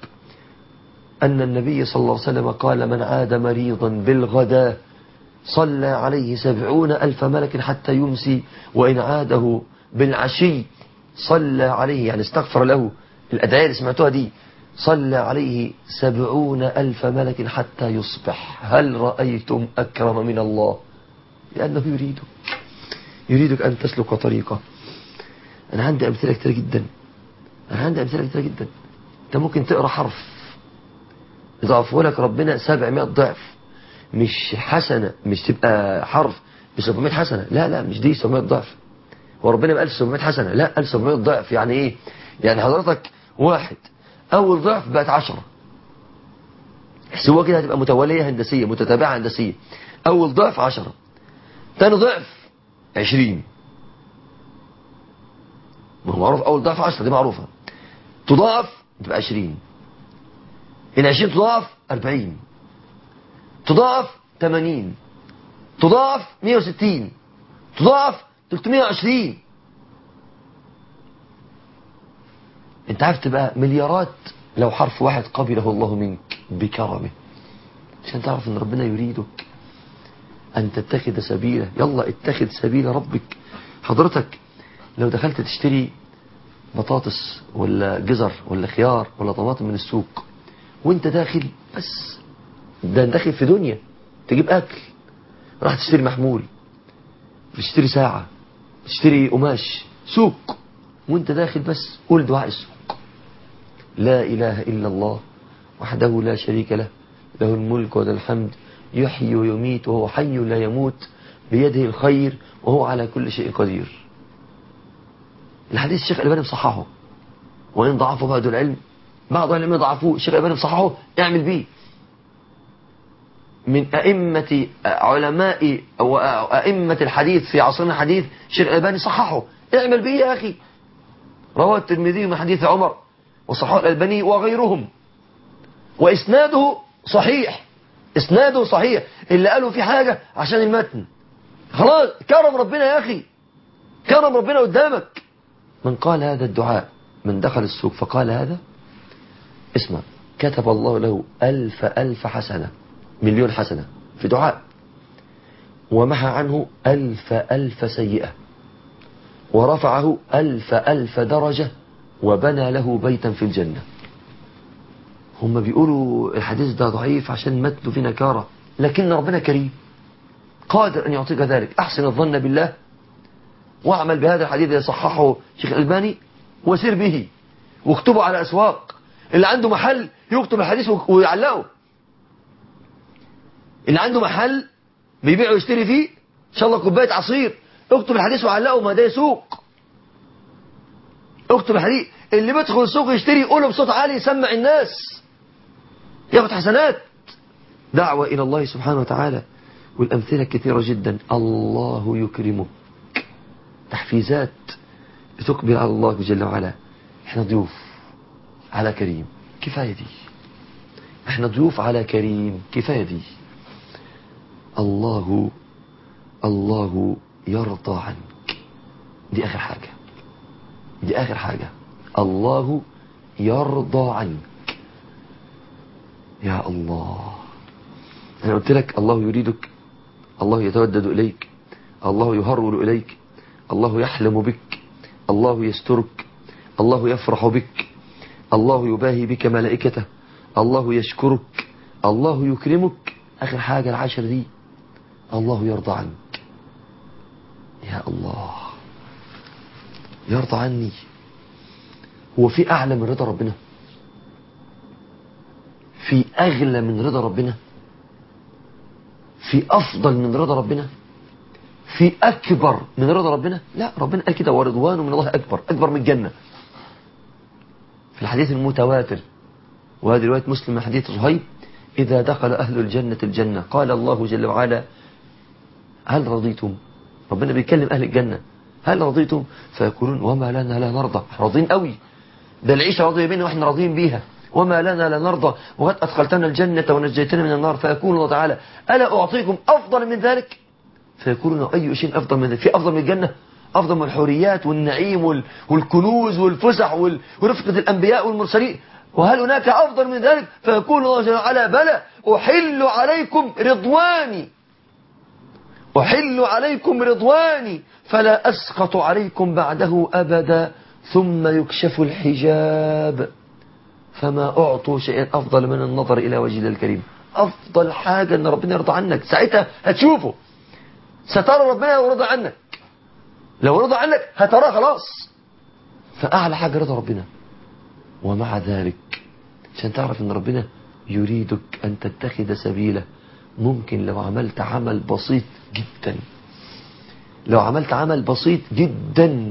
أن النبي صلى الله عليه وسلم قال من عاد مريضا بالغداء صلى عليه 70,000 ملك حتى يمسي، وإن عاده بالعشي صلى عليه، يعني استغفر له الأدعية اللي سمعتوها دي، صلى عليه 70,000 ملك حتى يصبح. هل رأيتم أكرم من الله؟ لأنه يريدك أن تسلك طريقه. أنا عندي أمثلة كتير جدا، أنت ممكن تقرأ حرف يضاعفه لك ربنا 700 ضعف، مش حسنة، مش تبقى حرف ب 700 حسنة، لا مش دي 700 ضعف. وربنا ما قالش 700 حسنة، لا قال 700 ضعف. يعني ايه؟ يعني حضرتك واحد اول ضعف بقت 10، احسبوها كده هتبقى متوالية هندسية متتابعة هندسية. اول ضعف 10، تاني ضعف 20، ما هو معروف اول ضعف 10 دي معروفة، تضاعف تبقى 20، ال 20 تضاعف 40، تضاعف 80، تضاعف 160، تضاعف 320. انت عارف تبقى مليارات لو حرف واحد قبله الله منك بكرمه، عشان تعرف ان ربنا يريدك ان تتخذ سبيله. يلا اتخذ سبيل ربك. حضرتك لو دخلت تشتري بطاطس ولا جزر ولا خيار ولا طماطم من السوق وانت داخل، بس ده داخل في دنيا تجيب اكل، راح تشتري محمول، تشتري ساعة، تشتري قماش، سوق، وانت داخل بس قول دعاء السوق: لا إله إلا الله وحده لا شريك له له الملك وله الحمد يحيي ويميت وهو حي لا يموت بيده الخير وهو على كل شيء قدير. الحديث الشيخ الألباني مصححه، وإن ضعفه بعض العلم، بعض العلم ضعفوه، الشيخ الألباني مصححه، اعمل بيه. من أئمة علماء أو أئمة الحديث في عصرنا الحديث الشيخ الألباني صححه، اعمل به يا أخي. رواه الترمذي من حديث عمر وصححه الألباني وغيرهم، وإسناده صحيح، إسناده صحيح. اللي قالوا في حاجة عشان المتن، خلاص كرم ربنا يا أخي، كرم ربنا قدامك. من قال هذا الدعاء، من دخل السوق فقال هذا، اسمع، كتب الله له 1000 حسنة، 1,000,000 حسنة في دعاء، ومحى عنه 1000 سيئة، ورفعه 1000 درجة، وبنى له بيتا في الجنة. هم بيقولوا الحديث ده ضعيف عشان متنه في نكارة، لكن ربنا كريم قادر أن يعطيك ذلك. أحسن الظن بالله واعمل بهذا الحديث اللي صححه شيخ الألباني وسير به واكتبه على أسواق. اللي عنده محل يكتب الحديث ويعلقه. اللي عنده محل بيبيع ويشتري فيه إن شاء الله كوباية عصير، اكتب الحديث وعلقه، ما ده سوق. اكتب الحديث. اللي بيدخل السوق يشتري يقوله بصوت عالي يسمع الناس ياخد حسنات. دعوة إلى الله سبحانه وتعالى. والأمثلة كثيرة جدا. الله يكرمك، تحفيزات بتقبل على الله جل وعلا. احنا ضيوف على كريم، كفاية دي. احنا ضيوف على كريم، كفاية دي. الله يرضى عنك. دي آخر حاجة، دي آخر حاجة. الله يرضى عنك. يا الله، أنا قلت لك الله يريدك، الله يتودد إليك، الله يهرول إليك، الله يحلم بك، الله يسترك، الله يفرح بك، الله يباهي بك ملائكته، الله يشكرك، الله يكرمك. آخر حاجة العشر دي، الله يرضى عنك. يا الله يرضى عني. هو في أعلى من رضا ربنا؟ في أغلى من رضا ربنا؟ في أفضل من رضا ربنا؟ في أكبر من رضا ربنا؟ لا، ربنا قال كده ورضوان من الله أكبر، أكبر من الجنة. في الحديث المتواتر، وهذه رواية مسلم من حديث صهيب: إذا دخل أهل الجنة الجنة قال الله جل وعلا: هل رضيتم؟ ربنا بيكلم أهل الجنة: هل رضيتم؟ فيقولون: وما لنا لا نرضى. راضين قوي، ده العيشة راضية بينا واحنا راضيين بيها. وما لنا لا نرضى وقد أدخلتنا الجنة ونجيتنا من النار. فيقول الله تعالى: ألا أعطيكم أفضل من ذلك؟ فيقولون: أي شيء أفضل من ذلك؟ في أفضل من الجنة؟ أفضل من الحوريات والنعيم والكنوز والفسح ورفقة الأنبياء والمرسلين؟ وهل هناك أفضل من ذلك؟ فيقول الله جل وعلا: بلى، أحل عليكم رضواني، أحل عليكم رضواني فلا أسقط عليكم بعده أبدا. ثم يكشف الحجاب فما أعطوا شيئا أفضل من النظر إلى وجه الله الكريم. أفضل حاجة أن ربنا يرضى عنك. ساعتها هتشوفه، سترى ربنا لو رضى عنك. لو رضى عنك هتراه خلاص. فأعلى حاجة رضا ربنا. ومع ذلك عشان تعرف أن ربنا يريدك أن تتخذ سبيله، ممكن لو عملت عمل بسيط جدا، لو عملت عمل بسيط جدا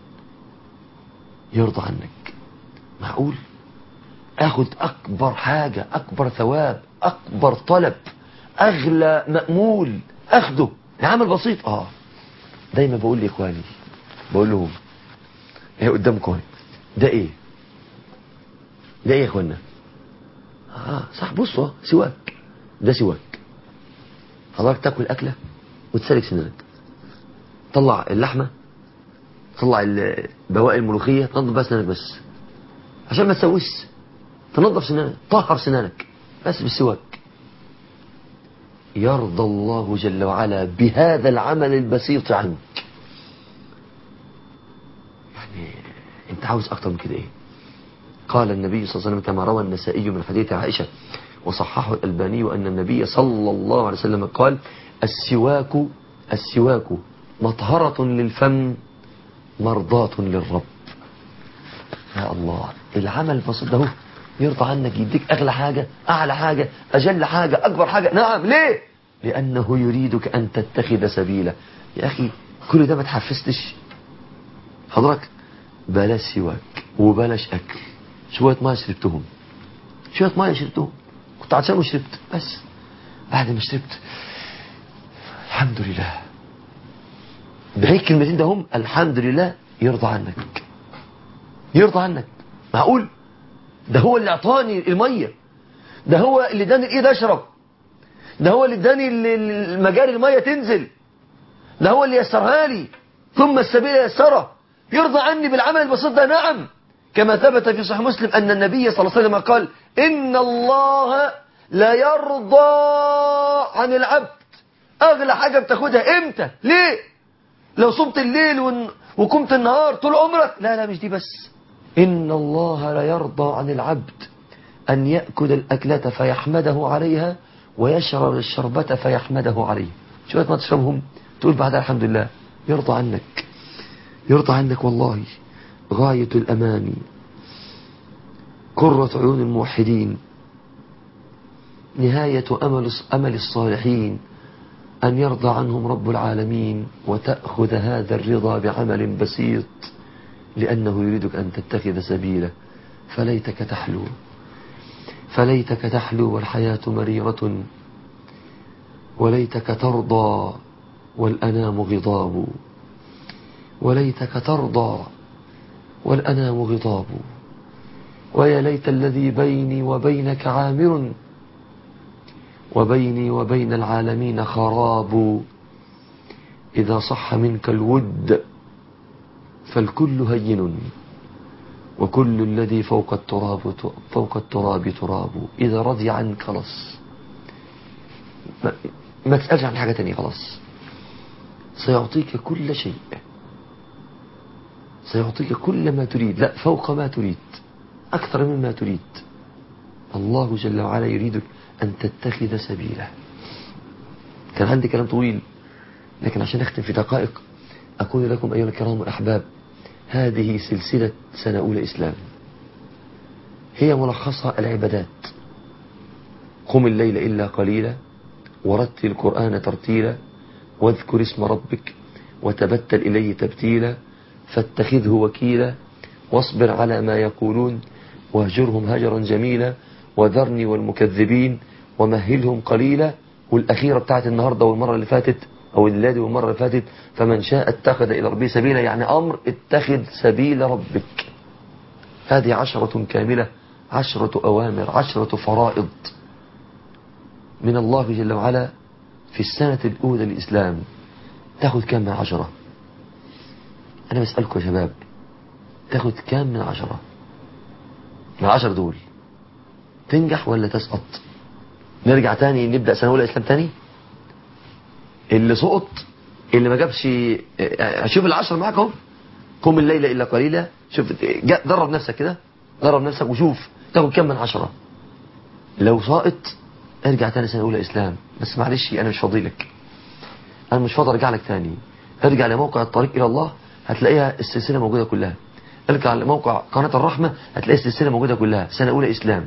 يرضى عنك. معقول اخد اكبر حاجة، اكبر ثواب، اكبر طلب، اغلى مأمول اخده عمل بسيط؟ دايما بقول لاخواني، بقول لهم: ايه قدامكم؟ ده ايه؟ ده ايه يا اخوانا؟ صح، بصوا، سواك. ده سواك. حضرتك تاكل اكله وتسلك سنانك، طلع اللحمه، طلع بواقي الملوخيه، تنظف بس سنانك بس عشان ما تسويش، تنظف سنانك، طهر سنانك بس بالسواك. يرضى الله جل وعلا بهذا العمل البسيط عنك. يعني انت عاوز اكتر من كده ايه؟ قال النبي صلى الله عليه وسلم كما روى النسائي من حديث عائشة وصححه الألباني أن النبي صلى الله عليه وسلم قال: السواك مطهرة للفم مرضاة للرب. يا الله، العمل البسيط ده يرضى عنك، يديك أغلى حاجة، أعلى حاجة، أجل حاجة، أكبر حاجة. نعم، ليه؟ لأنه يريدك أن تتخذ سبيله. يا أخي كل ده ما تحفزتش حضرتك؟ بلاش سواك وبلاش أكل. شوية ماء شربتهم، شوية ماء شربتهم، كنت عطشان وشربت، بس بعد ما شربت الحمد لله، بهيك كلمتين ده هم الحمد لله، يرضى عنك، يرضى عنك. معقول؟ ده هو اللي اعطاني المية، ده هو اللي اداني الايد اشرب، ده هو اللي اداني المجاري المية تنزل، ده هو اللي يسرها لي، ثم السبيل يسره. يرضى عني بالعمل البسيط ده؟ نعم، كما ثبت في صحيح مسلم أن النبي صلى الله عليه وسلم قال: إن الله لا يرضى عن العبد. أغلى حاجة بتاخدها إمتى؟ ليه؟ لو صمت الليل وقمت النهار طول عمرك؟ لا مش دي بس. إن الله لا يرضى عن العبد أن يأكل الأكلة فيحمده عليها ويشرب الشربة فيحمده عليه. شوية ما تشربهم تقول بعدها الحمد لله. يرضى عنك. يرضى عنك والله. غاية الأماني، قرة عيون الموحدين، نهاية أمل الصالحين أن يرضى عنهم رب العالمين، وتأخذ هذا الرضا بعمل بسيط لأنه يريدك أن تتخذ سبيله. فليتك تحلو، فليتك تحلو والحياة مريرة، وليتك ترضى والأنام غضاب، وليتك ترضى والأنام غضاب، ويا ليت الذي بيني وبينك عامر، وبيني وبين العالمين خراب. إذا صح منك الود فالكل هين، وكل الذي فوق التراب تراب. إذا رضي عنك خلاص، ما تسألش عن حاجة تانية، خلاص سيعطيك كل شيء، سيعطيك كل ما تريد، لا فوق ما تريد، أكثر مما تريد. الله جل وعلا يريدك أن تتخذ سبيله. كان عندي كلام طويل، لكن عشان أختم في دقائق أقول لكم أيها الكرام الأحباب، هذه سلسلة سنة أولى إسلام، هي ملخصها العبادات. قم الليل إلا قليلا، ورتل القرآن ترتيلا، واذكر اسم ربك، وتبتل إليه تبتيلا، فاتخذه وكيلا، واصبر على ما يقولون، واهجرهم هجرا جميلا، وذرني والمكذبين ومهلهم قليلا. والأخيرة بتاعت النهاردة والمرة اللي فاتت، أو الليلة والمرة اللي فاتت، فمن شاء اتخذ إلى ربه سبيلا، يعني أمر اتخذ سبيل ربك. هذه 10 كاملة، 10 أوامر، 10 فرائض من الله جل وعلا في السنة الأولى للإسلام. تاخد كام من 10؟ أنا بسألكم يا شباب، تاخد كام من 10؟ من 10 دول تنجح ولا تسقط؟ نرجع تاني نبدأ سنة أولى إسلام تاني. اللي سقط، اللي ما جابش، شوف 10 معاك اهو. قم الليلة إلا قليلا، شوف درب نفسك كده، درب نفسك وشوف تاخد كام من 10. لو ساقط ارجع تاني سنة أولى إسلام. بس معلش أنا مش فاضيلك، أنا مش فاضي أرجع لك تاني. ارجع لموقع الطريق إلى الله، هتلاقيها السلسلة موجودة كلها. ارجع لموقع قناة الرحمة، هتلاقي السلسلة موجودة كلها، سنة أولى إسلام.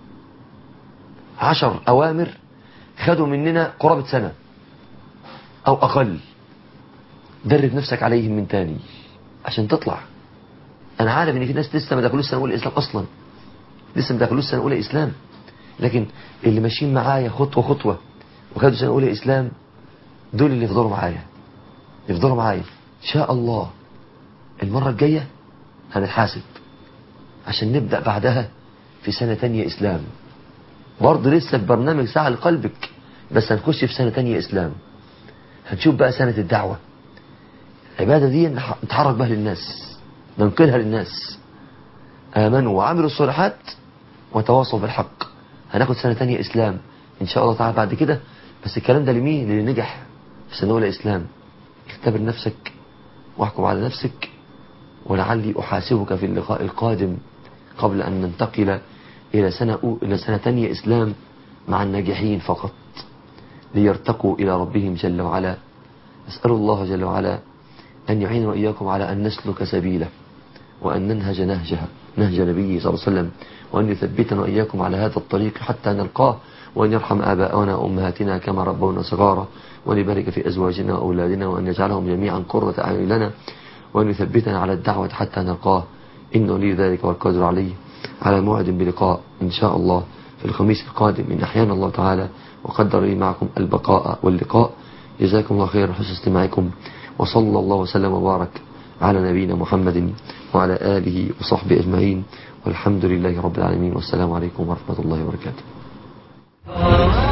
10 أوامر خدوا مننا قرابة سنة أو أقل. درب نفسك عليهم من تاني عشان تطلع. أنا عارف إن في ناس لسه ما دخلوش سنة أولى إسلام أصلا، لسه ما دخلوش سنة أولى إسلام، لكن اللي ماشيين معايا خطوة خطوة وخدوا سنة أولى إسلام، دول اللي يفضلوا معايا، يفضلوا معايا إن شاء الله. المرة الجاية هنتحاسب عشان نبدأ بعدها في سنة تانية إسلام. برضه لسه في برنامج ساعة لقلبك، بس هنخش في سنة تانية إسلام. هنشوف بقى سنة الدعوة، العبادة دي نتحرك بها للناس، ننقلها للناس. آمنوا وعملوا الصالحات وتواصوا بالحق. هناخد سنة تانية إسلام إن شاء الله تعالى بعد كده. بس الكلام ده لمين؟ اللي نجح في سنة أولى إسلام. اختبر نفسك واحكم على نفسك، ولعلي أحاسبك في اللقاء القادم قبل أن ننتقل إلى سنة تانية إسلام مع الناجحين فقط، ليرتقوا إلى ربهم جل وعلا. أسأل الله جل وعلا أن يعين وإياكم على أن نسلك سبيله، وأن ننهج نهج نبيه صلى الله عليه وسلم، وأن يثبتنا وإياكم على هذا الطريق حتى نلقاه، وأن يرحم آباءنا وأمهاتنا كما ربونا صغارا، وأن يبارك في أزواجنا وأولادنا، وأن يجعلهم جميعا قرة أعين لنا، وأن يثبتنا على الدعوة حتى نلقاه. إن ولي ذلك والقادر عليه. على موعد بلقاء إن شاء الله في الخميس القادم إن أحيانا الله تعالى وقدر لي معكم البقاء واللقاء. جزاكم الله خيرا حسن استماعكم، وصلى الله وسلم وبارك على نبينا محمد وعلى آله وصحبه أجمعين، والحمد لله رب العالمين، والسلام عليكم ورحمة الله وبركاته.